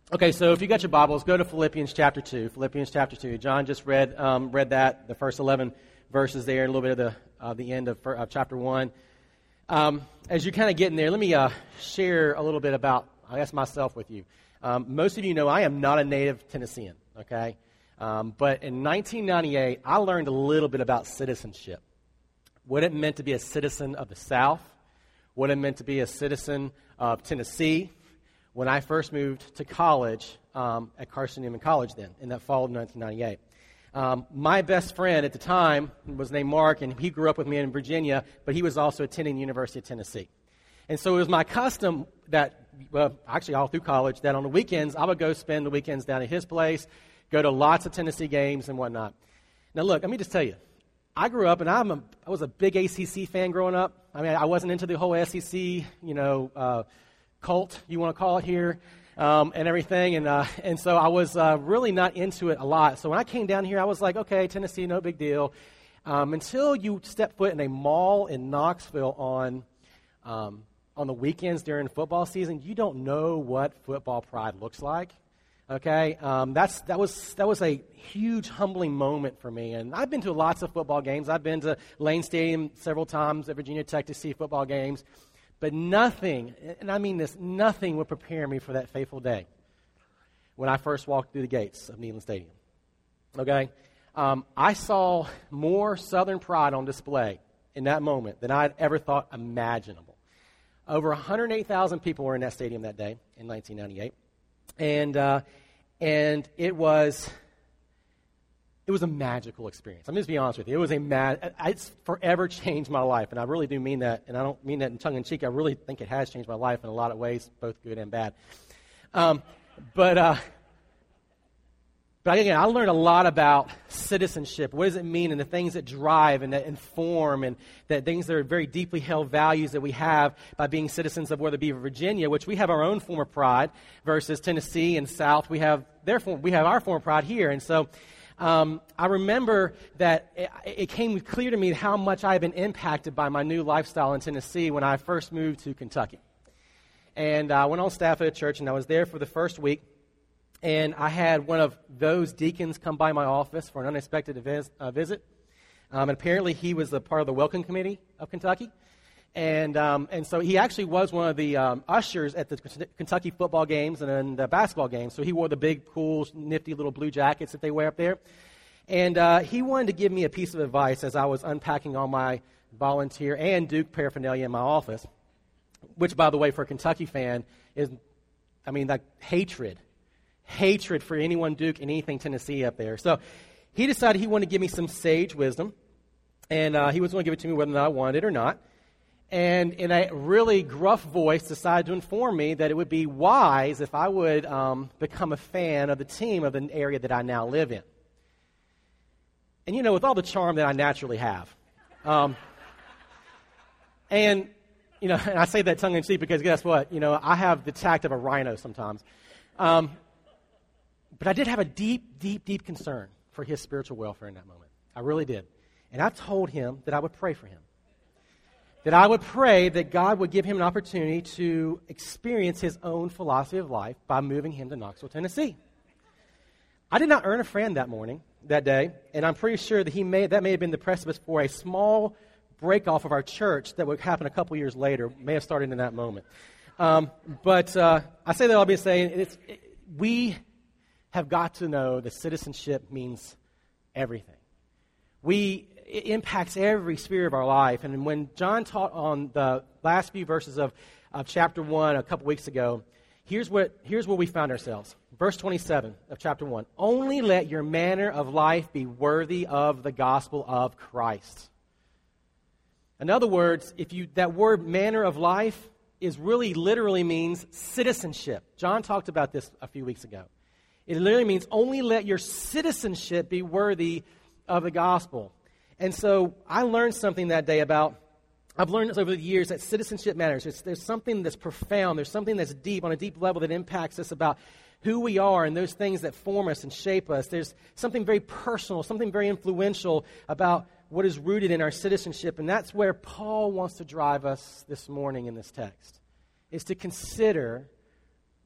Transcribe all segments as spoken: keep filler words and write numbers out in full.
Okay, so if you got your Bibles, go to Philippians chapter two. Philippians chapter two. John just read um, read that, the first eleven verses there, and a little bit of the uh, the end of, of chapter one. Um, as you're kind of getting there, let me uh, share a little bit about, I guess, myself with you. Um, most of you know I am not a native Tennessean, okay? Um, but in nineteen ninety-eight, I learned a little bit about citizenship. What it meant to be a citizen of the South, what it meant to be a citizen of Tennessee, when I first moved to college um, at Carson Newman College then, in that fall of nineteen ninety-eight. Um, my best friend at the time was named Mark, and he grew up with me in Virginia, but he was also attending the University of Tennessee. And so it was my custom that, well, actually all through college, that on the weekends, I would go spend the weekends down at his place, go to lots of Tennessee games and whatnot. Now look, let me just tell you, I grew up, and I'm a, I was a big A C C fan growing up. I mean, I wasn't into the whole S E C, you know, uh, cult, you want to call it here, um, and everything. And uh, and so I was uh, really not into it a lot. So when I came down here, I was like, okay, Tennessee, no big deal. Um, until you step foot in a mall in Knoxville on um, on the weekends during football season, you don't know what football pride looks like. Okay, um, that's that was that was a huge humbling moment for me. And I've been to lots of football games. I've been to Lane Stadium several times at Virginia Tech to see football games. But nothing, and I mean this, nothing would prepare me for that fateful day when I first walked through the gates of Neyland Stadium. Okay? Um, I saw more Southern pride on display in that moment than I'd ever thought imaginable. Over one hundred eight thousand people were in that stadium that day in nineteen ninety-eight. And uh, and it was... It was a magical experience. I'm just be honest with you. It was a mad. It's forever changed my life, and I really do mean that. And I don't mean that in tongue in cheek. I really think it has changed my life in a lot of ways, both good and bad. Um, but uh, but again, I learned a lot about citizenship. What does it mean, and the things that drive and that inform, and that things that are very deeply held values that we have by being citizens of whether it be Virginia, which we have our own form of pride, versus Tennessee and South. We have their form. We have our form of pride here, and so. Um, I remember that it, it came clear to me how much I had been impacted by my new lifestyle in Tennessee when I first moved to Kentucky. And I went on staff at a church, and I was there for the first week. And I had one of those deacons come by my office for an unexpected vis- uh, visit. Um, and apparently he was a part of the Welcome Committee of Kentucky. And um, and so he actually was one of the um, ushers at the Kentucky football games and then the basketball games. So he wore the big, cool, nifty little blue jackets that they wear up there. And uh, he wanted to give me a piece of advice as I was unpacking all my volunteer and Duke paraphernalia in my office, which, by the way, for a Kentucky fan is, I mean, like hatred. Hatred for anyone Duke and anything Tennessee up there. So he decided he wanted to give me some sage wisdom, and uh, he was going to give it to me whether or not I wanted it or not. And in a really gruff voice, decided to inform me that it would be wise if I would um, become a fan of the team of the area that I now live in. And, you know, with all the charm that I naturally have. Um, and, you know, and I say that tongue-in-cheek because guess what? You know, I have the tact of a rhino sometimes. Um, but I did have a deep, deep, deep concern for his spiritual welfare in that moment. I really did. And I told him that I would pray for him. That I would pray that God would give him an opportunity to experience his own philosophy of life by moving him to Knoxville, Tennessee. I did not earn a friend that morning, that day, and I'm pretty sure that he may that may have been the precipice for a small break-off of our church that would happen a couple years later. May have started in that moment. Um, but uh, I say that I'll be saying it's, it, we have got to know that citizenship means everything. We... It impacts every sphere of our life. And when John taught on the last few verses of, of chapter one a couple weeks ago, here's what here's where we found ourselves. Verse twenty-seven of chapter one. Only let your manner of life be worthy of the gospel of Christ. In other words, if you that word manner of life is really literally means citizenship. John talked about this a few weeks ago. It literally means only let your citizenship be worthy of the gospel. And so I learned something that day about, I've learned this over the years, that citizenship matters. It's, there's something that's profound. There's something that's deep, on a deep level, that impacts us about who we are and those things that form us and shape us. There's something very personal, something very influential about what is rooted in our citizenship. And that's where Paul wants to drive us this morning in this text, is to consider our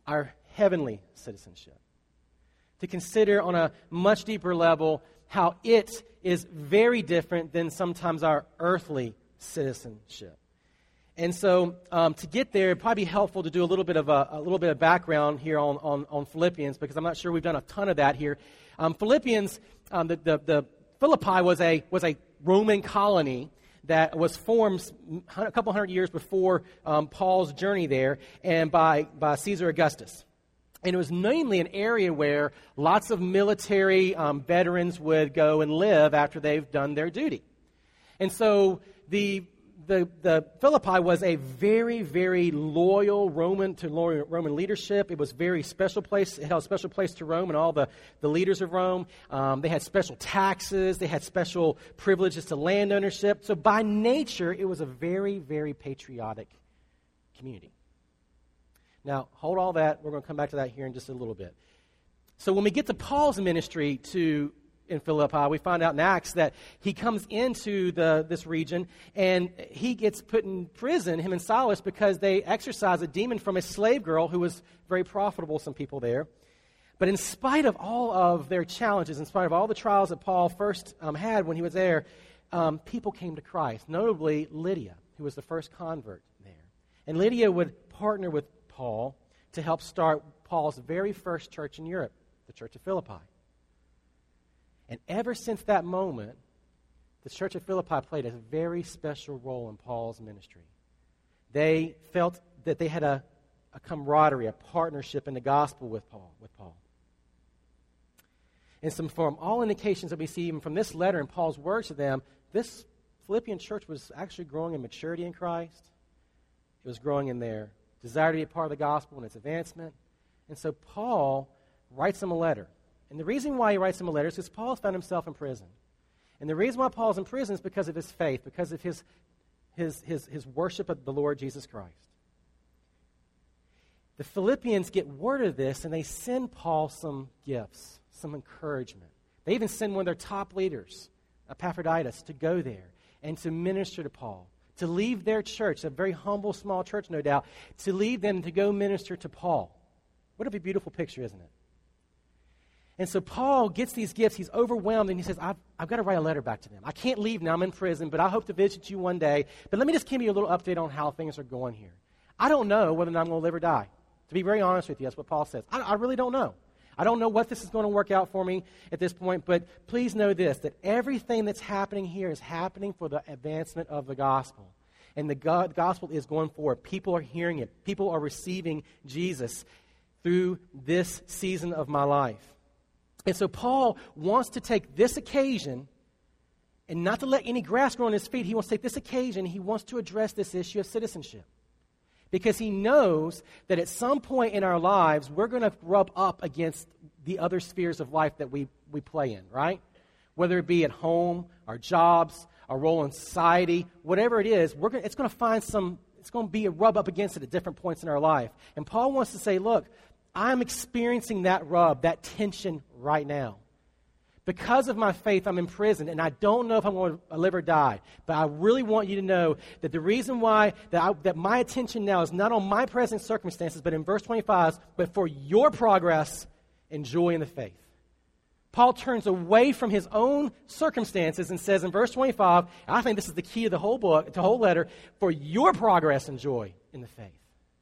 heavenly citizenship. To consider on a much deeper level how it is very different than sometimes our earthly citizenship. And so um, to get there, it'd probably be helpful to do a little bit of a, a little bit of background here on, on, on Philippians, because I'm not sure we've done a ton of that here. Um, Philippians, um, the, the, the Philippi was a was a Roman colony that was formed a couple hundred years before um, Paul's journey there, and by by Caesar Augustus. And it was mainly an area where lots of military um, veterans would go and live after they've done their duty. And so the The, the Philippi was a very, very loyal Roman to Roman leadership. It was a very special place. It held a special place to Rome and all the, the leaders of Rome. Um, they had special taxes. They had special privileges to land ownership. So by nature, it was a very, very patriotic community. Now, hold all that. We're going to come back to that here in just a little bit. So when we get to Paul's ministry to in Philippi, we find out in Acts that he comes into the this region and he gets put in prison, him and Silas, because they exorcise a demon from a slave girl who was very profitable to some people there. But in spite of all of their challenges, in spite of all the trials that Paul first um, had when he was there, um, people came to Christ, notably Lydia, who was the first convert there. And Lydia would partner with Paul to help start Paul's very first church in Europe, the Church of Philippi. And ever since that moment, the Church of Philippi played a very special role in Paul's ministry. They felt that they had a, a camaraderie, a partnership in the gospel with Paul. With Paul. And some, from all indications that we see even from this letter and Paul's words to them, this Philippian church was actually growing in maturity in Christ. It was growing in their desire to be a part of the gospel and its advancement. And so Paul writes them a letter. And the reason why he writes him a letter is because Paul found himself in prison. And the reason why Paul's in prison is because of his faith, because of his, his, his, his worship of the Lord Jesus Christ. The Philippians get word of this, and they send Paul some gifts, some encouragement. They even send one of their top leaders, Epaphroditus, to go there and to minister to Paul, to leave their church, a very humble, small church, no doubt, to leave them to go minister to Paul. What a beautiful picture, isn't it? And so Paul gets these gifts. He's overwhelmed, and he says, I've, I've got to write a letter back to them. I can't leave now. I'm in prison, but I hope to visit you one day. But let me just give you a little update on how things are going here. I don't know whether or not I'm going to live or die. To be very honest with you, that's what Paul says. I, I really don't know. I don't know what this is going to work out for me at this point, but please know this, that everything that's happening here is happening for the advancement of the gospel. And the God, gospel is going forward. People are hearing it. People are receiving Jesus through this season of my life. And so Paul wants to take this occasion, and not to let any grass grow on his feet, he wants to take this occasion, he wants to address this issue of citizenship. Because he knows that at some point in our lives, we're going to rub up against the other spheres of life that we, we play in, right? Whether it be at home, our jobs, our role in society, whatever it is, we're going, it's going to find some, it's going to be a rub up against it at different points in our life. And Paul wants to say, look, I'm experiencing that rub, that tension right now. Because of my faith, I'm in prison, and I don't know if I'm going to live or die. But I really want you to know that the reason why that, I, that my attention now is not on my present circumstances, but in verse twenty-five, but for your progress and joy in the faith. Paul turns away from his own circumstances and says in verse twenty-five, I think this is the key of the whole book, the whole letter, for your progress and joy in the faith.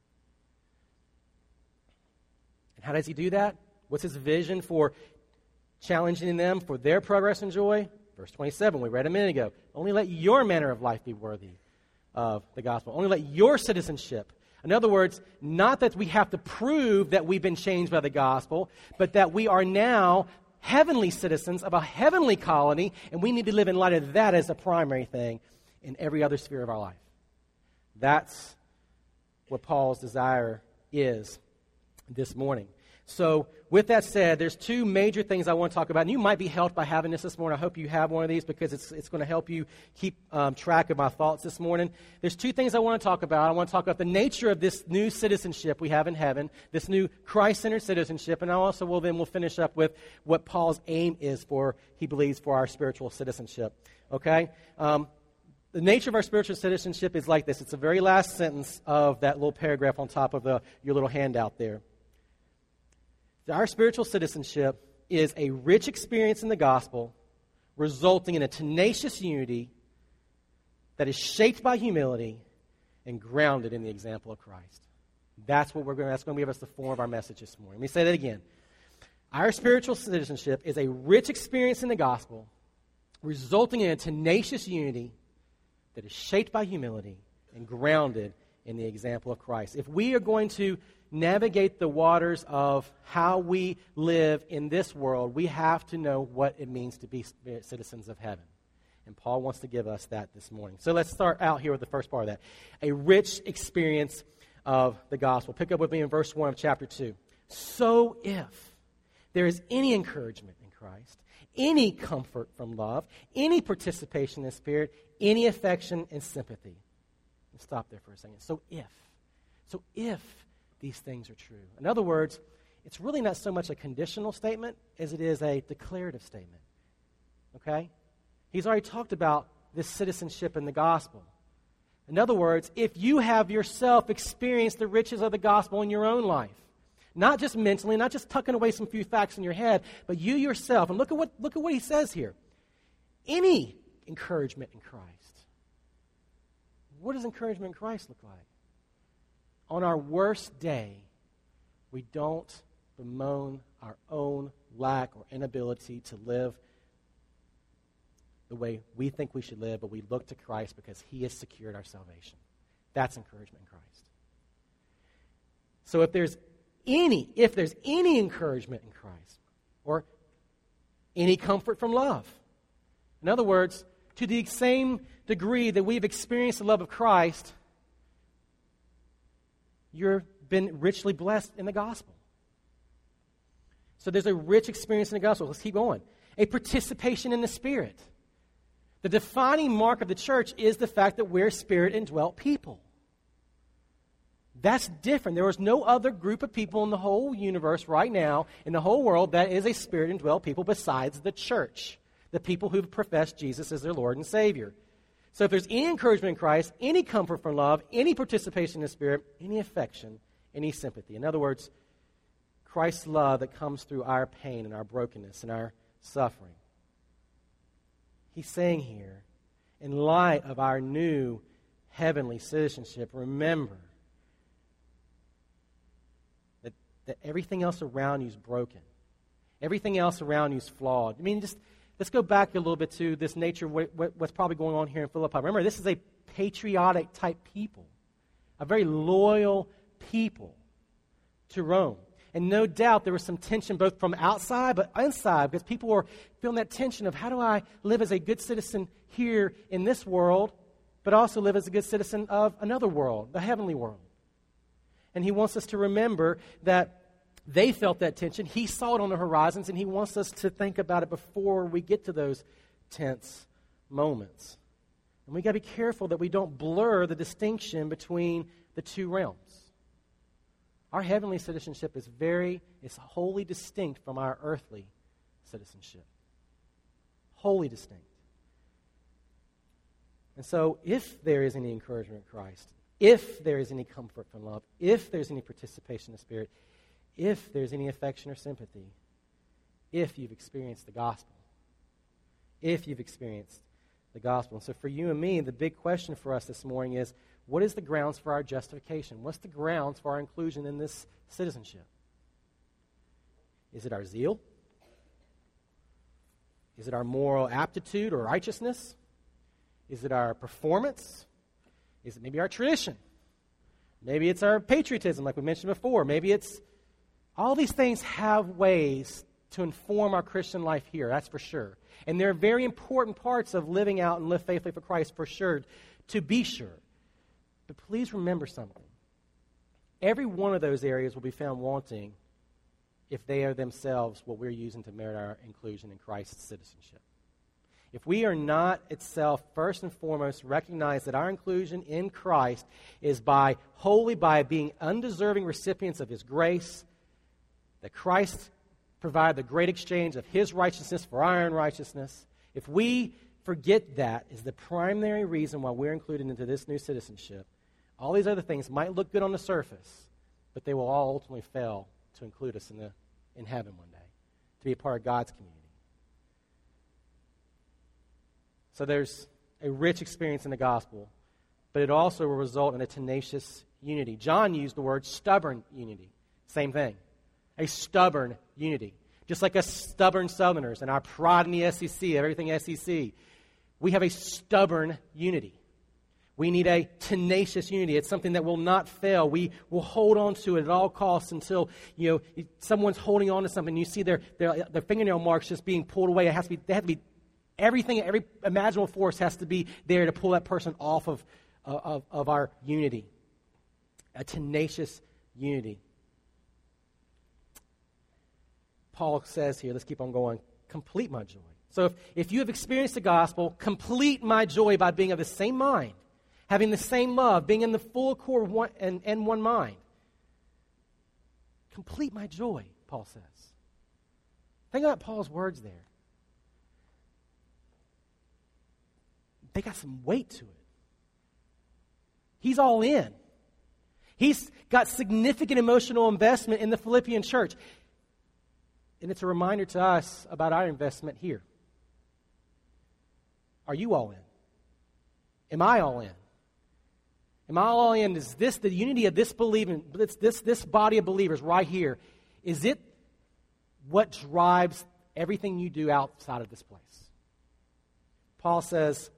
And how does he do that? What's his vision for challenging them for their progress and joy? Verse twenty-seven, we read a minute ago. Only let your manner of life be worthy of the gospel. Only let your citizenship. In other words, not that we have to prove that we've been changed by the gospel, but that we are now heavenly citizens of a heavenly colony, and we need to live in light of that as a primary thing in every other sphere of our life. That's what Paul's desire is this morning. So with that said, there's two major things I want to talk about. And you might be helped by having this this morning. I hope you have one of these because it's it's going to help you keep um, track of my thoughts this morning. There's two things I want to talk about. I want to talk about the nature of this new citizenship we have in heaven, this new Christ-centered citizenship. And I also will then we'll finish up with what Paul's aim is for, he believes, for our spiritual citizenship. Okay? Um, the nature of our spiritual citizenship is like this. It's the very last sentence of that little paragraph on top of the, your little handout there. Our spiritual citizenship is a rich experience in the gospel, resulting in a tenacious unity that is shaped by humility and grounded in the example of Christ. That's what we're going. That's going to give us the form of our message this morning. Let me say that again. Our spiritual citizenship is a rich experience in the gospel, resulting in a tenacious unity that is shaped by humility and grounded in the example of Christ. If we are going to navigate the waters of how we live in this world, we have to know what it means to be citizens of heaven. And Paul wants to give us that this morning. So let's start out here with the first part of that. A rich experience of the gospel. Pick up with me in verse one of chapter two. So if there is any encouragement in Christ, any comfort from love, any participation in the Spirit, any affection and sympathy. Let's stop there for a second. So if. So if these things are true. In other words, it's really not so much a conditional statement as it is a declarative statement. Okay? He's already talked about this citizenship in the gospel. In other words, if you have yourself experienced the riches of the gospel in your own life, not just mentally, not just tucking away some few facts in your head, but you yourself, and look at what, look at what he says here. Any encouragement in Christ. What does encouragement in Christ look like? On our worst day, we don't bemoan our own lack or inability to live the way we think we should live, but we look to Christ because he has secured our salvation. That's encouragement in Christ. So if there's any, if there's any encouragement in Christ, or any comfort from love, in other words, to the same degree that we've experienced the love of Christ, you've been richly blessed in the gospel. So there's a rich experience in the gospel. Let's keep going. A participation in the Spirit. The defining mark of the church is the fact that we're Spirit-indwelt people. That's different. There is no other group of people in the whole universe right now, in the whole world, that is a Spirit-indwelt people besides the church, the people who profess Jesus as their Lord and Savior. So if there's any encouragement in Christ, any comfort from love, any participation in the Spirit, any affection, any sympathy. In other words, Christ's love that comes through our pain and our brokenness and our suffering. He's saying here, in light of our new heavenly citizenship, remember that, that everything else around you is broken. Everything else around you is flawed. I mean, just let's go back a little bit to this nature of what, what, what's probably going on here in Philippi. Remember, this is a patriotic type people, a very loyal people to Rome. And no doubt there was some tension both from outside but inside, because people were feeling that tension of how do I live as a good citizen here in this world, but also live as a good citizen of another world, the heavenly world. And he wants us to remember that they felt that tension. He saw it on the horizons, and he wants us to think about it before we get to those tense moments. And we got to be careful that we don't blur the distinction between the two realms. Our heavenly citizenship is very, it's wholly distinct from our earthly citizenship. Wholly distinct. And so if there is any encouragement in Christ, if there is any comfort from love, if there's any participation in the Spirit, if there's any affection or sympathy, if you've experienced the gospel, if you've experienced the gospel. And so for you and me, the big question for us this morning is, what is the grounds for our justification? What's the grounds for our inclusion in this citizenship? Is it our zeal? Is it our moral aptitude or righteousness? Is it our performance? Is it maybe our tradition? Maybe it's our patriotism, like we mentioned before. Maybe it's all these things have ways to inform our Christian life here, that's for sure. And they're very important parts of living out and live faithfully for Christ, for sure, to be sure. But please remember something. Every one of those areas will be found wanting if they are themselves what we're using to merit our inclusion in Christ's citizenship. If we are not itself, first and foremost, recognize that our inclusion in Christ is by wholly by being undeserving recipients of His grace, that Christ provided the great exchange of His righteousness for our unrighteousness, if we forget that is the primary reason why we're included into this new citizenship, all these other things might look good on the surface, but they will all ultimately fail to include us in the in heaven one day, to be a part of God's community. So there's a rich experience in the gospel, but it also will result in a tenacious unity. John used the word stubborn unity. Same thing. A stubborn unity. Just like us stubborn Southerners and our pride in the S E C, everything S E C, we have a stubborn unity. We need a tenacious unity. It's something that will not fail. We will hold on to it at all costs until, you know, someone's holding on to something. You see their, their, their fingernail marks just being pulled away. It has to be, they have to be, everything, every imaginable force has to be there to pull that person off of, of, of our unity. A tenacious unity. Paul says here, let's keep on going, complete my joy. So if, if you have experienced the gospel, complete my joy by being of the same mind, having the same love, being in the full accord of one, and, and one mind. Complete my joy, Paul says. Think about Paul's words there. They got some weight to it. He's all in. He's got significant emotional investment in the Philippian church. And it's a reminder to us about our investment here. Are you all in? Am I all in? Am I all in? Is this the unity of this believing, this, this, this body of believers right here? Is it what drives everything you do outside of this place? Paul says,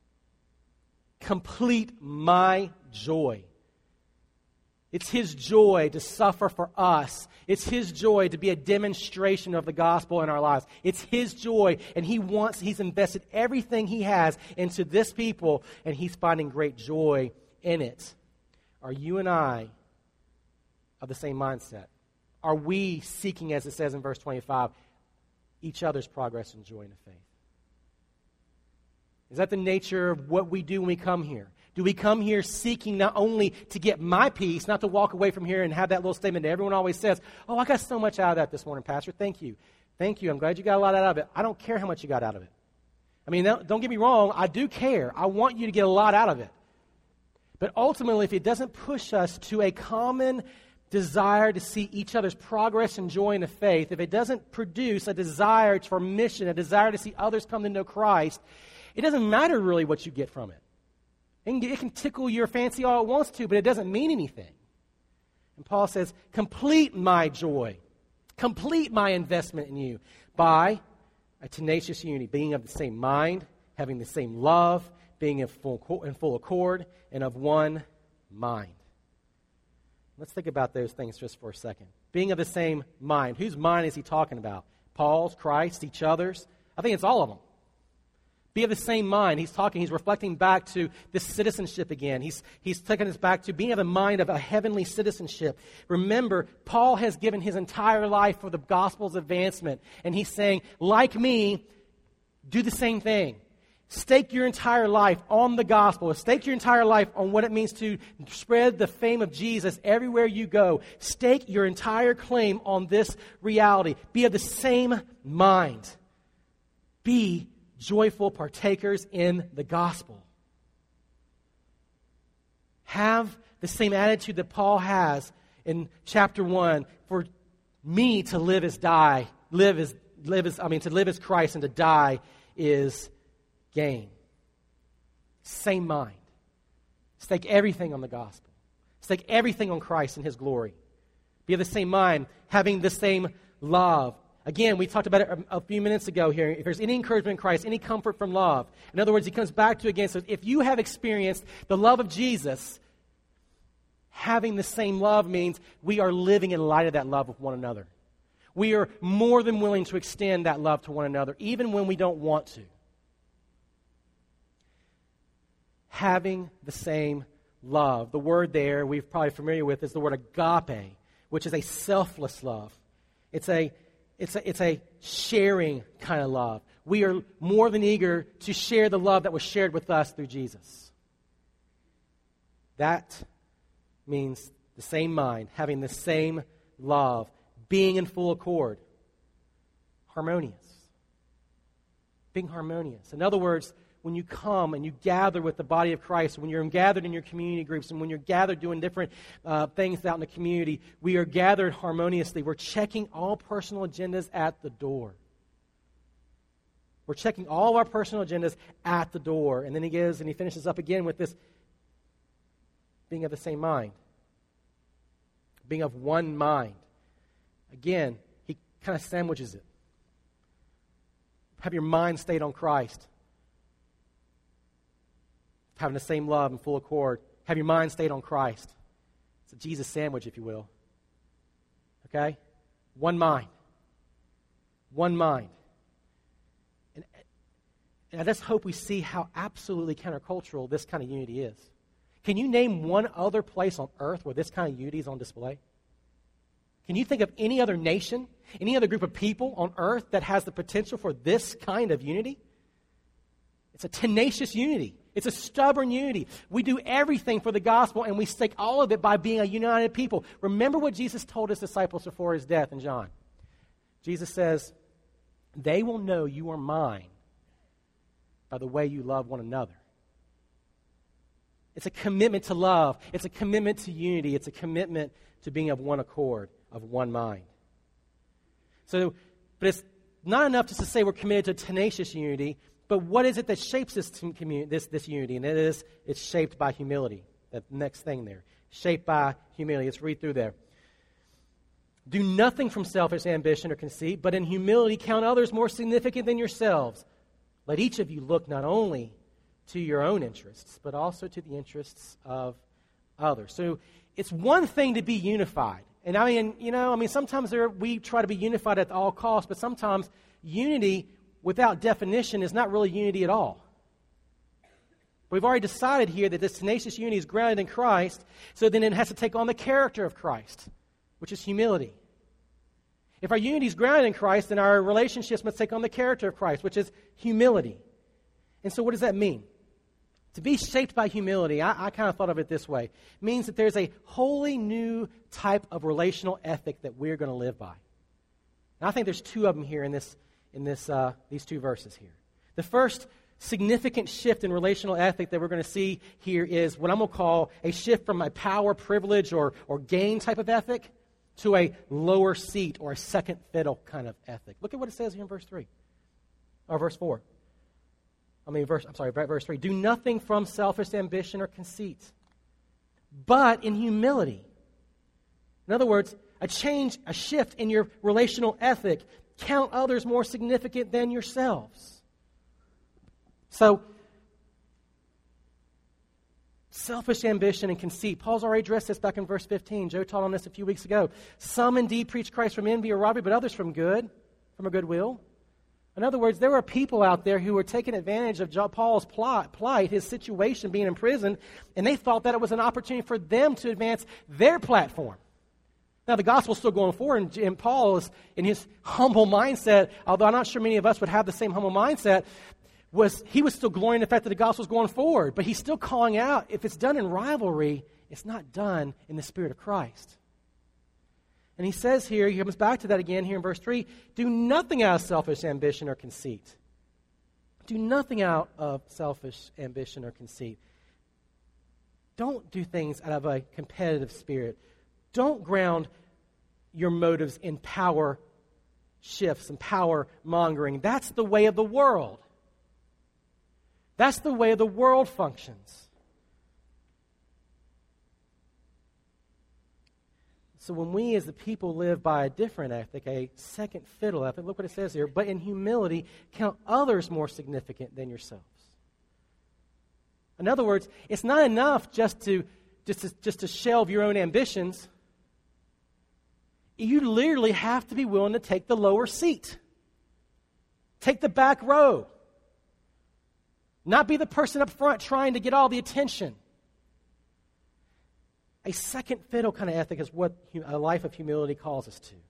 complete my joy. It's his joy to suffer for us. It's his joy to be a demonstration of the gospel in our lives. It's his joy, and he wants, he's invested everything he has into this people, and he's finding great joy in it. Are you and I of the same mindset? Are we seeking, as it says in verse twenty-five, each other's progress and joy in the faith? Is that the nature of what we do when we come here? Do we come here seeking not only to get my peace, not to walk away from here and have that little statement that everyone always says, oh, I got so much out of that this morning, Pastor. Thank you. Thank you. I'm glad you got a lot out of it. I don't care how much you got out of it. I mean, don't get me wrong. I do care. I want you to get a lot out of it. But ultimately, if it doesn't push us to a common desire to see each other's progress and joy in the faith, if it doesn't produce a desire for mission, a desire to see others come to know Christ, it doesn't matter really what you get from it. It can tickle your fancy all it wants to, but it doesn't mean anything. And Paul says, complete my joy, complete my investment in you by a tenacious unity, being of the same mind, having the same love, being in full, in full accord, and of one mind. Let's think about those things just for a second. Being of the same mind. Whose mind is he talking about? Paul's, Christ's, each other's? I think it's all of them. Be of the same mind. He's talking, he's reflecting back to this citizenship again. He's, he's taking us back to being of the mind of a heavenly citizenship. Remember, Paul has given his entire life for the gospel's advancement. And he's saying, like me, do the same thing. Stake your entire life on the gospel. Stake your entire life on what it means to spread the fame of Jesus everywhere you go. Stake your entire claim on this reality. Be of the same mind. Be joyful partakers in the gospel. Have the same attitude that Paul has in chapter one. For me to live is die. Live is live is I mean to live is Christ, and to die is gain. Same mind. Stake everything on the gospel. Stake everything on Christ and his glory. Be of the same mind, having the same love. Again, we talked about it a, a few minutes ago here. If there's any encouragement in Christ, any comfort from love. In other words, he comes back to again, so if you have experienced the love of Jesus, having the same love means we are living in light of that love with one another. We are more than willing to extend that love to one another, even when we don't want to. Having the same love. The word there we're probably familiar with is the word agape, which is a selfless love. It's a It's a, it's a sharing kind of love. We are more than eager to share the love that was shared with us through Jesus. That means the same mind, having the same love, being in full accord, harmonious. Being harmonious. In other words, when you come and you gather with the body of Christ, when you're gathered in your community groups, and when you're gathered doing different uh, things out in the community, we are gathered harmoniously. We're checking all personal agendas at the door. We're checking all of our personal agendas at the door. And then he gives and he finishes up again with this being of the same mind. Being of one mind. Again, he kind of sandwiches it. Have your mind stayed on Christ. Having the same love and full accord. Have your mind stayed on Christ. It's a Jesus sandwich, if you will. Okay? One mind. One mind. And, and I just hope we see how absolutely countercultural this kind of unity is. Can you name one other place on earth where this kind of unity is on display? Can you think of any other nation, any other group of people on earth that has the potential for this kind of unity? It's a tenacious unity. It's a stubborn unity. We do everything for the gospel, and we stake all of it by being a united people. Remember what Jesus told his disciples before his death in John. Jesus says, they will know you are mine by the way you love one another. It's a commitment to love. It's a commitment to unity. It's a commitment to being of one accord, of one mind. So, but it's not enough just to say we're committed to tenacious unity, but what is it that shapes this community, this, this unity? And it is, it's shaped by humility. That next thing there. Shaped by humility. Let's read through there. Do nothing from selfish ambition or conceit, but in humility count others more significant than yourselves. Let each of you look not only to your own interests, but also to the interests of others. So it's one thing to be unified. And I mean, you know, I mean, sometimes there, we try to be unified at all costs, but sometimes unity without definition is not really unity at all. We've already decided here that this tenacious unity is grounded in Christ, so then it has to take on the character of Christ, which is humility. If our unity is grounded in Christ, then our relationships must take on the character of Christ, which is humility. And so what does that mean? To be shaped by humility, I, I kind of thought of it this way. It means that there's a wholly new type of relational ethic that we're going to live by. And I think there's two of them here in this, in this, uh, these two verses here. The first significant shift in relational ethic that we're going to see here is what I'm going to call a shift from a power, privilege, or, or gain type of ethic to a lower seat or a second fiddle kind of ethic. Look at what it says here in verse three, or verse four. I mean, verse, I'm sorry, verse three. Do nothing from selfish ambition or conceit, but in humility. In other words, a change, a shift in your relational ethic. Count others more significant than yourselves. So, selfish ambition and conceit. Paul's already addressed this back in verse fifteen. Joe taught on this a few weeks ago. Some indeed preach Christ from envy or robbery, but others from good, from a good will. In other words, there were people out there who were taking advantage of Paul's plight, his situation, being in prison, and they thought that it was an opportunity for them to advance their platform. Now, the gospel's still going forward, and, and Paul is in his humble mindset, although I'm not sure many of us would have the same humble mindset, was he was still glorying in the fact that the gospel's going forward, but he's still calling out, if it's done in rivalry, it's not done in the Spirit of Christ. And he says here, he comes back to that again here in verse three, do nothing out of selfish ambition or conceit. Do nothing out of selfish ambition or conceit. Don't do things out of a competitive spirit. Don't ground your motives in power shifts and power mongering. That's the way of the world. That's the way the world functions. So when we as the people live by a different ethic, a second fiddle ethic, look what it says here, but in humility count others more significant than yourselves. In other words, it's not enough just to just to, just to shelve your own ambitions. You literally have to be willing to take the lower seat. Take the back row. Not be the person up front trying to get all the attention. A second fiddle kind of ethic is what a life of humility calls us to.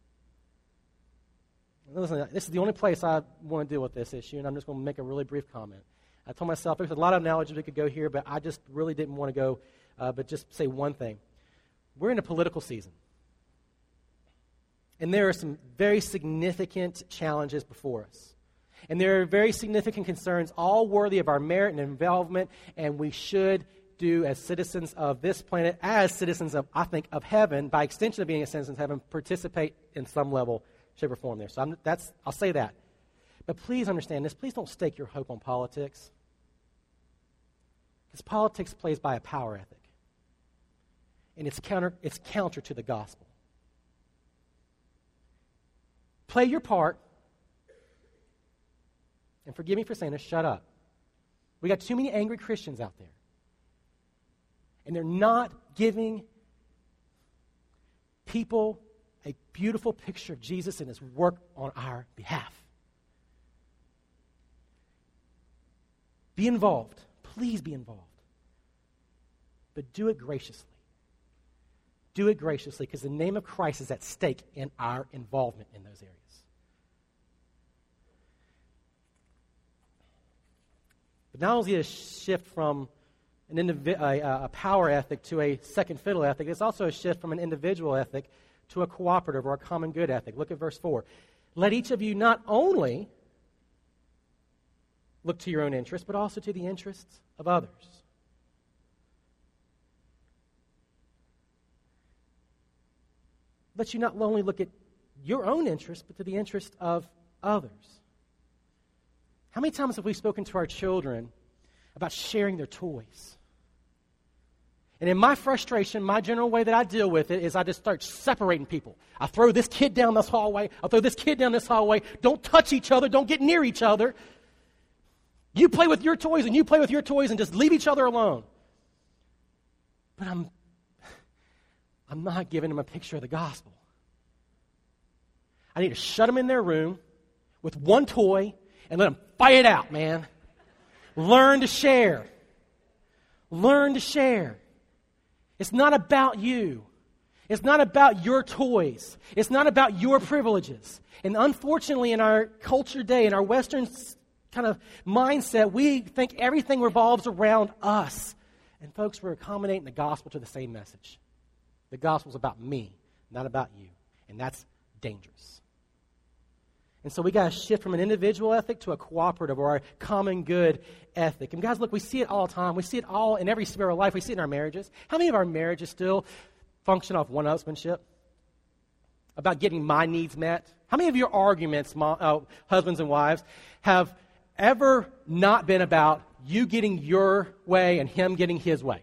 Listen, this is the only place I want to deal with this issue, and I'm just going to make a really brief comment. I told myself there's a lot of analogies we could go here, but I just really didn't want to go, uh, but just say one thing. We're in a political season. And there are some very significant challenges before us. And there are very significant concerns, all worthy of our merit and involvement, and we should do as citizens of this planet, as citizens of, I think, of heaven, by extension of being a citizen of heaven, participate in some level, shape, or form there. So I'm, that's, I'll say that. But please understand this. Please don't stake your hope on politics. Because politics plays by a power ethic. And it's counter, it's counter to the gospel. Play your part. And forgive me for saying this, shut up. We got too many angry Christians out there. And they're not giving people a beautiful picture of Jesus and his work on our behalf. Be involved. Please be involved. But do it graciously. Do it graciously because the name of Christ is at stake in our involvement in those areas. But not only is it a shift from an indivi- a, a power ethic to a second fiddle ethic, it's also a shift from an individual ethic to a cooperative or a common good ethic. Look at verse four. Let each of you not only look to your own interests, but also to the interests of others. Let you not only look at your own interests, but to the interest of others. How many times have we spoken to our children about sharing their toys? And in my frustration, my general way that I deal with it is I just start separating people. I throw this kid down this hallway. I throw this kid down this hallway. Don't touch each other. Don't get near each other. You play with your toys and you play with your toys and just leave each other alone. But I'm, I'm not giving them a picture of the gospel. I need to shut them in their room with one toy and let them fight it out, man. Learn to share. Learn to share. It's not about you. It's not about your toys. It's not about your privileges. And unfortunately, in our culture today, in our Western kind of mindset, we think everything revolves around us. And folks, we're accommodating the gospel to the same message. The gospel's about me, not about you. And that's dangerous. And so we got to shift from an individual ethic to a cooperative or a common good ethic. And guys, look, we see it all the time. We see it all in every sphere of life. We see it in our marriages. How many of our marriages still function off one-upsmanship? About getting my needs met? How many of your arguments, mom, uh, husbands and wives, have ever not been about you getting your way and him getting his way?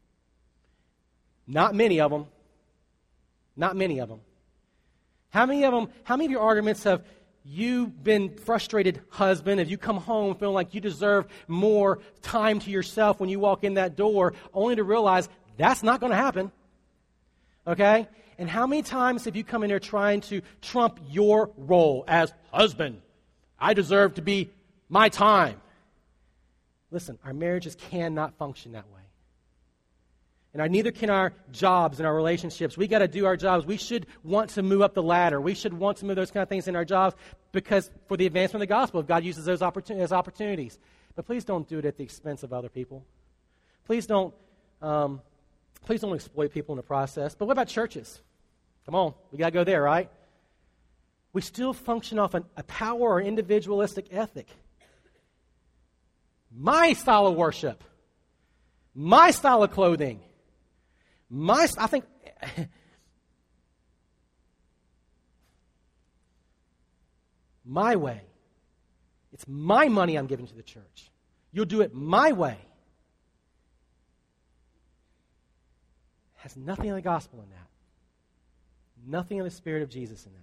Not many of them. Not many of them. How many of them, how many of your arguments have you've been frustrated husband, if you come home feeling like you deserve more time to yourself when you walk in that door, only to realize that's not going to happen? Okay? And how many times have you come in there trying to trump your role as husband? I deserve to be my time. Listen, our marriages cannot function that way. And our, neither can our jobs and our relationships. We got to do our jobs. We should want to move up the ladder. We should want to move those kind of things in our jobs because for the advancement of the gospel, if God uses those opportun- as opportunities. But please don't do it at the expense of other people. Please don't, um, please don't exploit people in the process. But what about churches? Come on, we got to go there, right? We still function off an, a power or individualistic ethic. My style of worship, my style of clothing. My, I think, my way. It's my money I'm giving to the church. You'll do it my way. Has nothing of the gospel in that. Nothing of the Spirit of Jesus in that.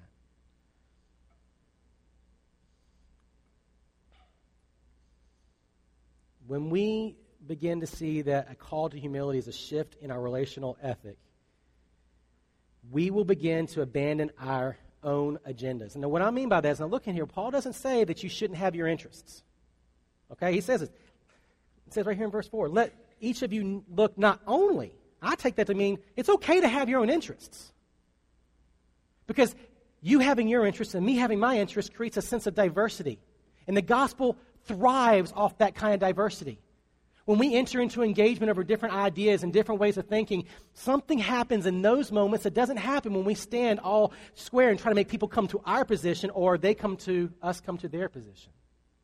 When we begin to see that a call to humility is a shift in our relational ethic, we will begin to abandon our own agendas. And now what I mean by that is, now look in here, Paul doesn't say that you shouldn't have your interests. Okay, he says it. It says right here in verse four, let each of you look not only, I take that to mean it's okay to have your own interests. Because you having your interests and me having my interests creates a sense of diversity. And the gospel thrives off that kind of diversity. When we enter into engagement over different ideas and different ways of thinking, something happens in those moments that doesn't happen when we stand all square and try to make people come to our position or they come to us come to their position.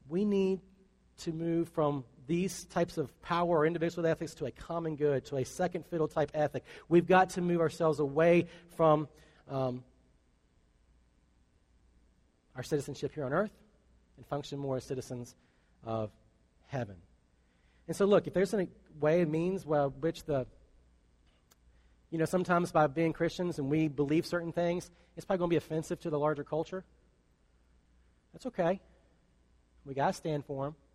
we need to move from these types of power or individual ethics to a common good, to a second fiddle type ethic. We've got to move ourselves away from um, our citizenship here on earth and function more as citizens of heaven. And so look, if there's a way, a means by which the, you know, sometimes by being Christians and we believe certain things, it's probably going to be offensive to the larger culture. That's okay. We got to stand for them.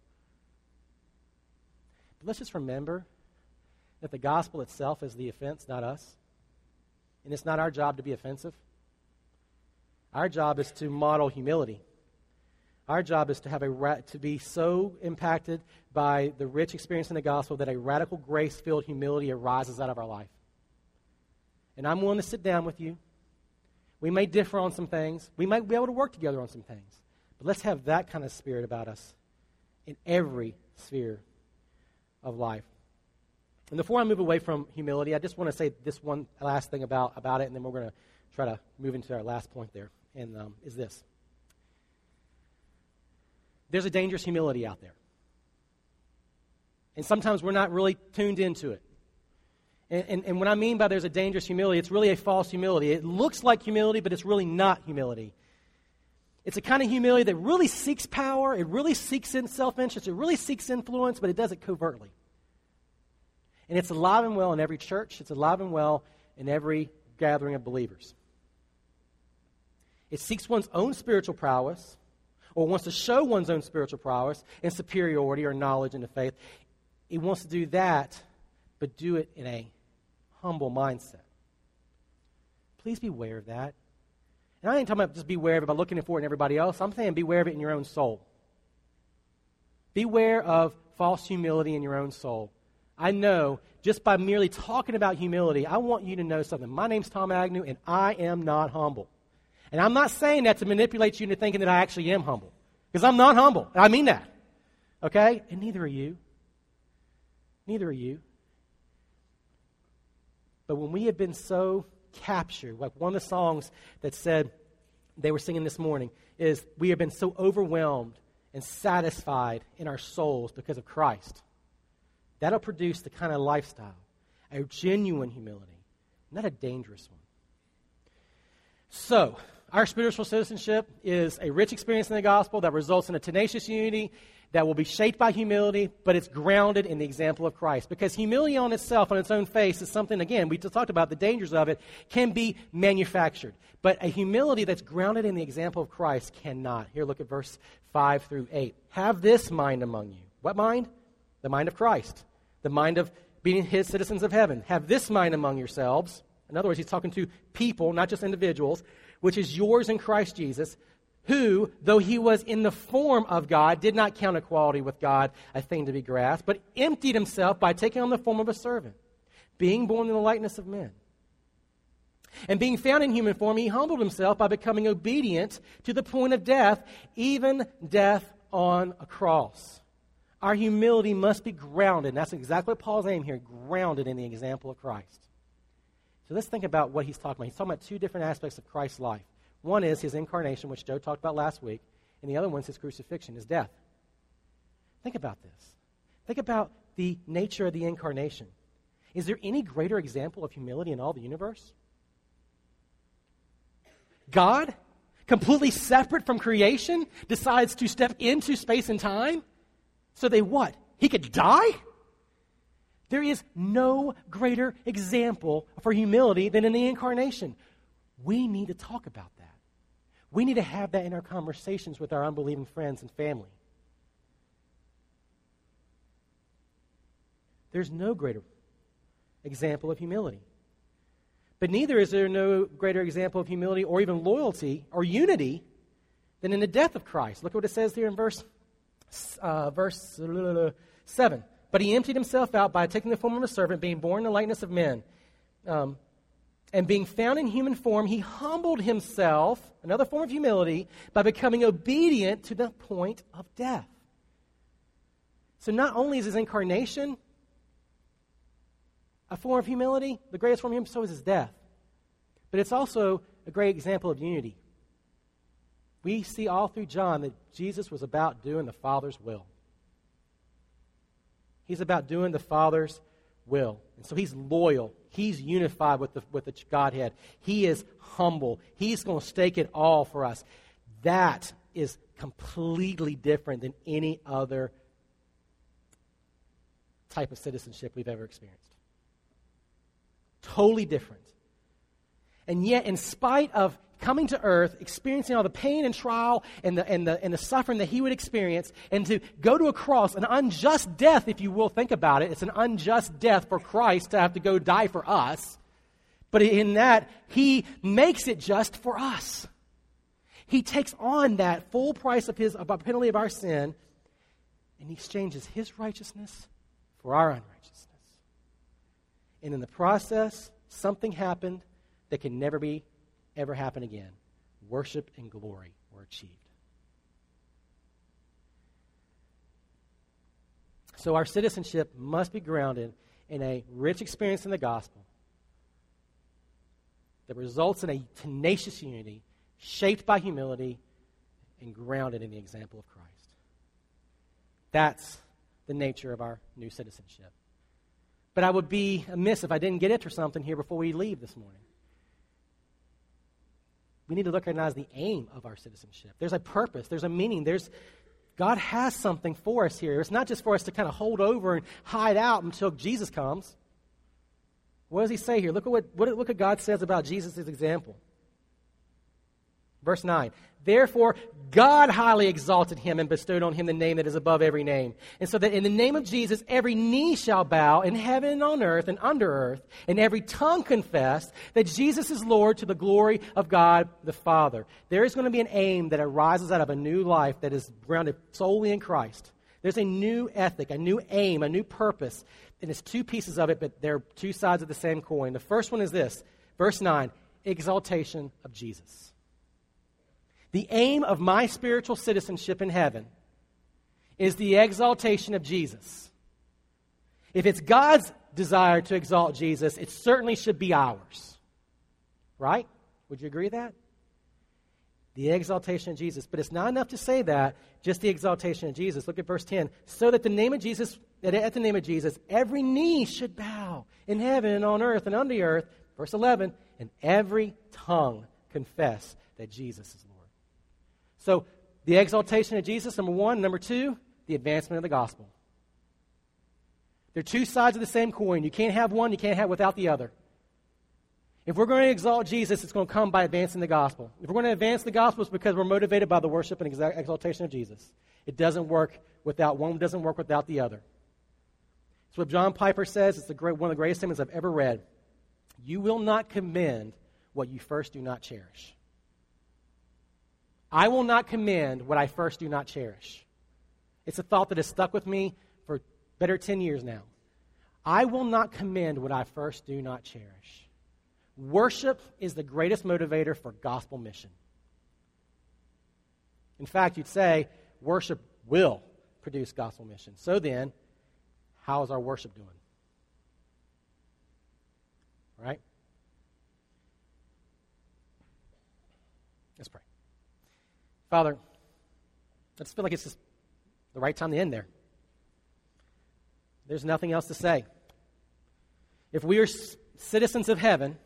But let's just remember that the gospel itself is the offense, not us. And it's not our job to be offensive. Our job is to model humility. Our job is to have a ra- to be so impacted by the rich experience in the gospel that a radical grace-filled humility arises out of our life. And I'm willing to sit down with you. We may differ on some things. We might be able to work together on some things. But let's have that kind of spirit about us in every sphere of life. And before I move away from humility, I just want to say this one last thing about, about it, and then we're going to try to move into our last point there, and um, is this. There's a dangerous humility out there. And sometimes we're not really tuned into it. And, and, and what I mean by there's a dangerous humility, it's really a false humility. It looks like humility, but it's really not humility. It's a kind of humility that really seeks power, it really seeks in self-interest, it really seeks influence, but it does it covertly. And it's alive and well in every church. It's alive and well in every gathering of believers. It seeks one's own spiritual prowess, or wants to show one's own spiritual prowess and superiority or knowledge in the faith. It wants to do that, but do it in a humble mindset. Please beware of that. And I ain't talking about just beware of it by looking for it in everybody else. I'm saying beware of it in your own soul. Beware of false humility in your own soul. I know, just by merely talking about humility, I want you to know something. My name's Tom Agnew, and I am not humble. And I'm not saying that to manipulate you into thinking that I actually am humble. Because I'm not humble. I mean that. Okay? And neither are you. Neither are you. But when we have been so captured, like one of the songs that said they were singing this morning, is we have been so overwhelmed and satisfied in our souls because of Christ. That'll produce the kind of lifestyle, a genuine humility, not a dangerous one. So, our spiritual citizenship is a rich experience in the gospel that results in a tenacious unity that will be shaped by humility, but it's grounded in the example of Christ. Because humility on itself, on its own face, is something, again, we just talked about the dangers of it, can be manufactured. But a humility that's grounded in the example of Christ cannot. Here, look at verse five through eight. Have this mind among you. What mind? The mind of Christ. The mind of being his citizens of heaven. Have this mind among yourselves. In other words, he's talking to people, not just individuals, which is yours in Christ Jesus, who, though he was in the form of God, did not count equality with God a thing to be grasped, but emptied himself by taking on the form of a servant, being born in the likeness of men. And being found in human form, he humbled himself by becoming obedient to the point of death, even death on a cross. Our humility must be grounded, and that's exactly what Paul's aim here, grounded in the example of Christ. So let's think about what he's talking about. He's talking about two different aspects of Christ's life. One is his incarnation, which Joe talked about last week, and the other one is his crucifixion, his death. Think about this. Think about the nature of the incarnation. Is there any greater example of humility in all the universe? God, completely separate from creation, decides to step into space and time so they what? He could die? There is no greater example for humility than in the incarnation. We need to talk about that. We need to have that in our conversations with our unbelieving friends and family. There's no greater example of humility. But neither is there no greater example of humility or even loyalty or unity than in the death of Christ. Look what it says here in verse, uh, verse uh, seven. But he emptied himself out by taking the form of a servant, being born in the likeness of men. Um, and being found in human form, he humbled himself, another form of humility, by becoming obedient to the point of death. So not only is his incarnation a form of humility, the greatest form of humility, so is his death. But it's also a great example of unity. We see all through John that Jesus was about doing the Father's will. He's about doing the Father's will. And so he's loyal. He's unified with the, with the Godhead. He is humble. He's going to stake it all for us. That is completely different than any other type of citizenship we've ever experienced. Totally different. And yet, in spite of coming to earth, experiencing all the pain and trial and the, and the, and the suffering that he would experience, and to go to a cross, an unjust death, if you will think about it. It's an unjust death for Christ to have to go die for us. But in that, he makes it just for us. He takes on that full price of his, of the penalty of our sin, and he exchanges his righteousness for our unrighteousness. And in the process, something happened that can never be, ever happen again. Worship and glory were achieved. So our citizenship must be grounded in a rich experience in the gospel that results in a tenacious unity, shaped by humility, and grounded in the example of Christ. That's the nature of our new citizenship. But I would be amiss if I didn't get into something here before we leave this morning. We need to recognize the aim of our citizenship. There's a purpose. There's a meaning. There's God has something for us here. It's not just for us to kind of hold over and hide out until Jesus comes. What does he say here? Look at what, what look what God says about Jesus' example. Verse nine. Therefore, God highly exalted him and bestowed on him the name that is above every name. And so that in the name of Jesus, every knee shall bow in heaven and on earth and under earth, and every tongue confess that Jesus is Lord to the glory of God the Father. There is going to be an aim that arises out of a new life that is grounded solely in Christ. There's a new ethic, a new aim, a new purpose. And it's two pieces of it, but they're two sides of the same coin. The first one is this, verse nine, exaltation of Jesus. The aim of my spiritual citizenship in heaven is the exaltation of Jesus. If it's God's desire to exalt Jesus, it certainly should be ours. Right? Would you agree with that? The exaltation of Jesus. But it's not enough to say that, just the exaltation of Jesus. Look at verse ten. So that the name of Jesus, that at the name of Jesus, every knee should bow in heaven and on earth and under the earth. Verse eleven. And every tongue confess that Jesus is Lord. So, the exaltation of Jesus, number one. Number two, the advancement of the gospel. They're two sides of the same coin. You can't have one, you can't have without the other. If we're going to exalt Jesus, it's going to come by advancing the gospel. If we're going to advance the gospel, it's because we're motivated by the worship and exaltation of Jesus. It doesn't work without one, doesn't work without the other. It's what John Piper says. It's the great, one of the greatest statements I've ever read. You will not commend what you first do not cherish. I will not commend what I first do not cherish. It's a thought that has stuck with me for better ten years now. I will not commend what I first do not cherish. Worship is the greatest motivator for gospel mission. In fact, you'd say worship will produce gospel mission. So then, how is our worship doing? Right? Let's pray. Father, I just feel like it's just the right time to end there. There's nothing else to say. If we are c- citizens of heaven,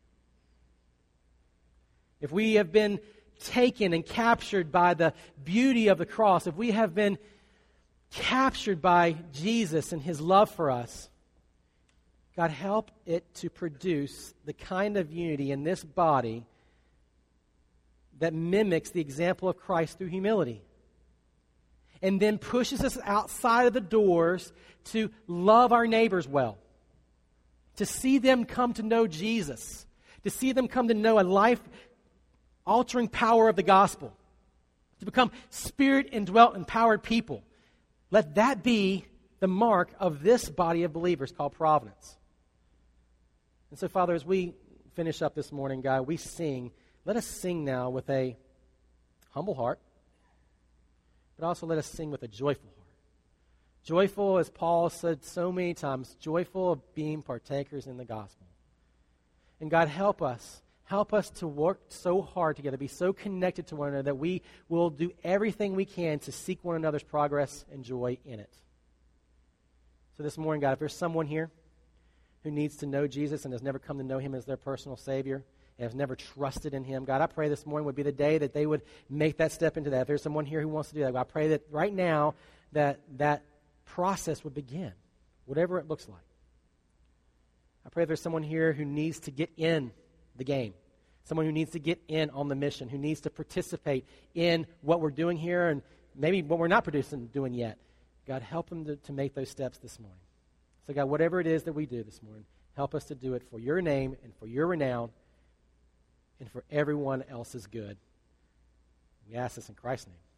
if we have been taken and captured by the beauty of the cross, if we have been captured by Jesus and his love for us, God, help it to produce the kind of unity in this body that mimics the example of Christ through humility. And then pushes us outside of the doors to love our neighbors well. To see them come to know Jesus. To see them come to know a life-altering power of the gospel. To become spirit-indwelt, empowered people. Let that be the mark of this body of believers called Providence. And so, Father, as we finish up this morning, God, we sing. Let us sing now with a humble heart, but also let us sing with a joyful heart. Joyful, as Paul said so many times, joyful of being partakers in the gospel. And God, help us, Help us to work so hard together, be so connected to one another that we will do everything we can to seek one another's progress and joy in it. So this morning, God, if there's someone here who needs to know Jesus and has never come to know him as their personal Savior and has never trusted in him, God, I pray this morning would be the day that they would make that step into that. If there's someone here who wants to do that, God, I pray that right now that that process would begin, whatever it looks like. I pray if there's someone here who needs to get in the game, someone who needs to get in on the mission, who needs to participate in what we're doing here and maybe what we're not producing doing yet. God, help them to, to make those steps this morning. So God, whatever it is that we do this morning, help us to do it for your name and for your renown and for everyone else's good. We ask this in Christ's name.